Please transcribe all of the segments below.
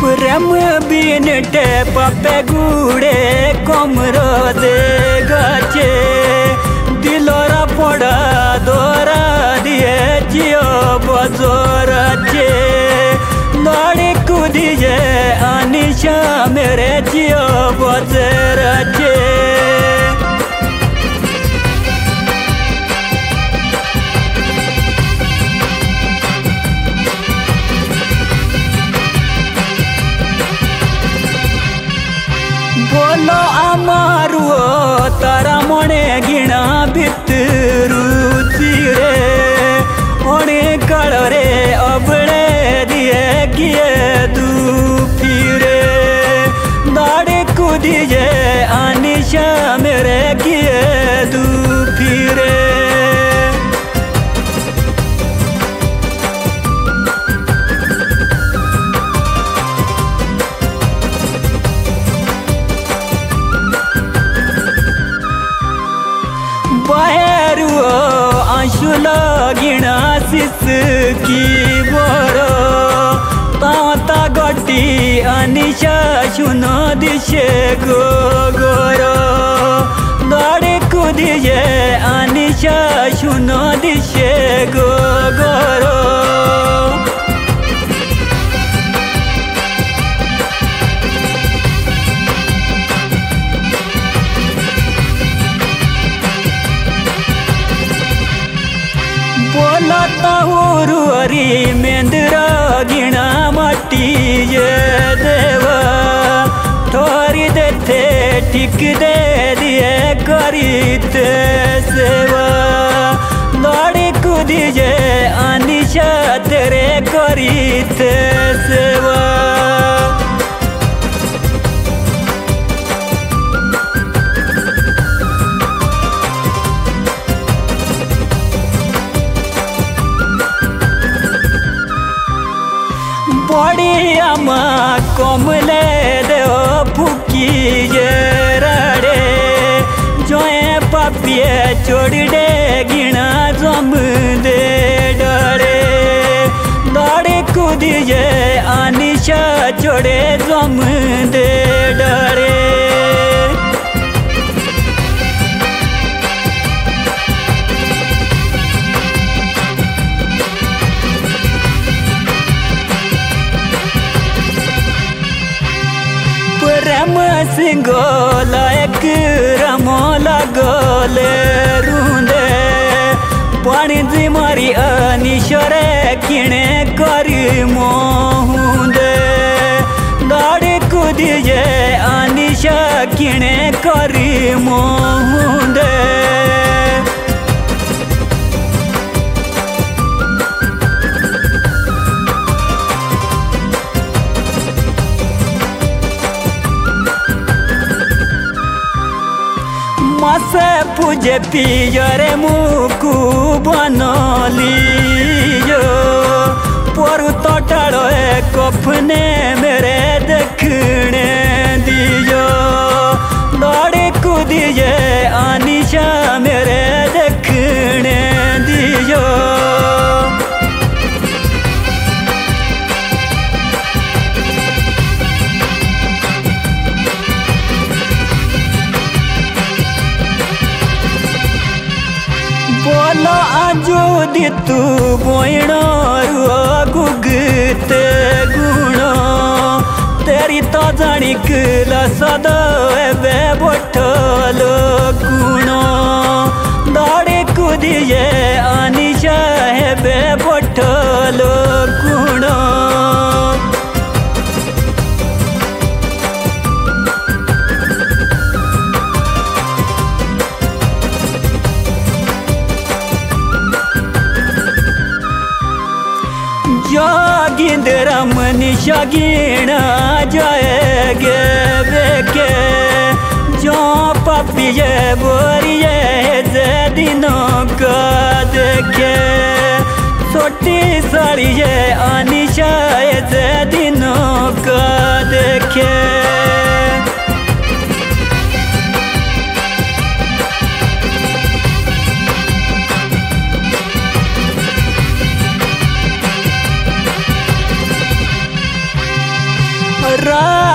प्रेम बिन टेपे गुड़े कमरो दे गाचे दिलोरा पड़ा दोरा दिए जियो बजोराचे लड़े कूदिए अनिशा मेरे जियो बजराचे बोलो आमारू तारा मने गिणा भितरू चिरे ओणे काळरे अबळे दिए किए दू फिरे दाड़े कूदिए अनिशा मेरे किए दू फिरे बाहेरू आंशुल गिणा सिसकी बरो तावता गटी अनिशा शुनो दिशे गो गोरो दाड़े कूदिए अनिशा शुनो दिशे गो गोरो बोलता हुरी मेंदरा गिणा माटी ये देवा थोड़ी देते टिक दे दिए करीते सेवा लड़े कूदिए अनिशा तेरे करीते सेवा बड़ी आमा कमले दे फुकी ये राड़े जोए पापिए चोड़ दे गिणा जम दे डरे दाड़े कूदिए अनिशा चोड़े जम दे डरे प्रेम सिंगोला एक रमोला गोले रूंदे पानी जी मारी अनिशरे किणे करी मोहुंदे दाड़े कूदिए अनिशा किणे करी मोहुंदे मासे पूजे पियरे मुकु बनली जो परु तटाड़ो कफने मेरे देखने दियो दाड़े कूदिए अनिशा मेरे देखने दियो बोलो आजो दी तू बोइणो गुगते गुणो तेरी तो जानिक सदा एबे बठलो गुणो दाड़े कूदिए अनिशा एबे बठलो गुणो जोगिंदरा मनीषा गिणा जाएगे बेके जो पापिए बोरिए जे दिनों का देखे छोटी साड़िए अनिशा जे दिनों का देखे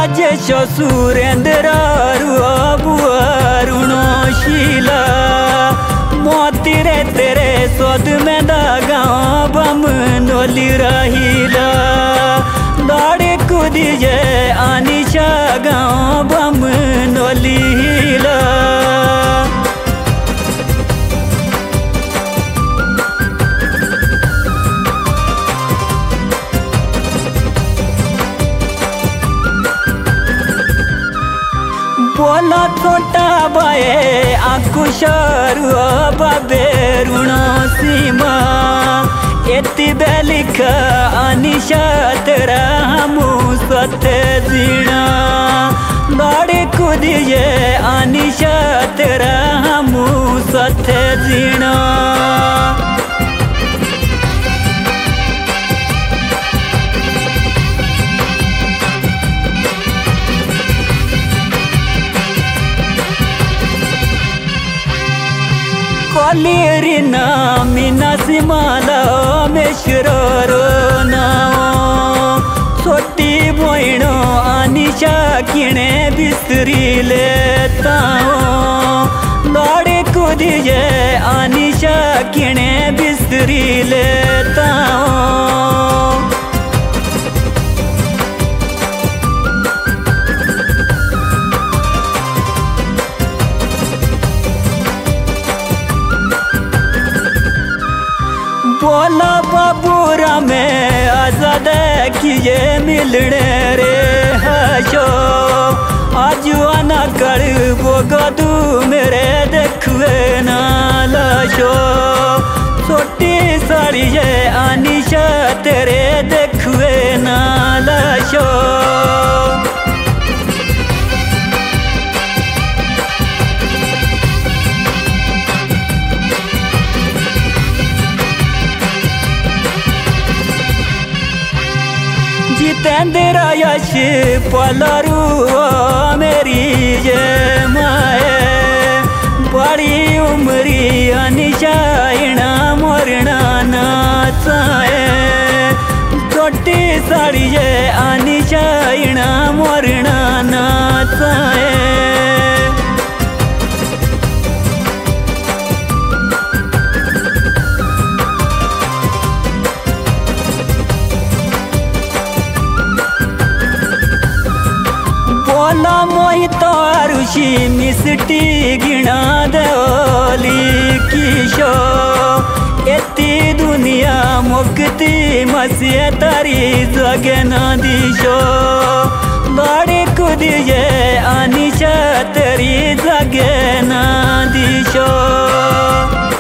राजेश सुरेंद्र बुआरुणो शीला मोती रे तेरे सोद में दागा बम नोली रहीला दाड़े कुदी जे आनिशा गाँव बम नोली हिला बोला छोटा बाए आकुशर बाबे ऋण सीमा एति बेलिख अनिशा तेरा हमू सत्य जीना दाड़े कुदिए अनिशा तेरा हमू सत्य जीना कलिरिना मीना सिमाला मेश्वरो नाव छोटी बहिणो आनिशा किणे बिसरिले ताव दाड़े कुदिजे आनिशा किणे बिसरिले ताव बोला बाबूरा में आजाद किए मिलने रे हशो आज आना कर वो गदू मेरे देखवे ना लाशो छोटी साड़ी ये आनिशा तेरे देखवे ना लाशो जितेंद्र यश पलरू मेरी जे माए बड़ी उमरी अनिशा इना मोरना नाचाए छोटी साड़ी जे अनिशा इना मोरना नाचाए बोला मोहित ऋषि मिसटी गिणा देवली किशो एती दुनिया मुक्ति मसिए तारी जगे न दिशो दाड़े कुदिए आनिशा तेरी जगे न दिशो।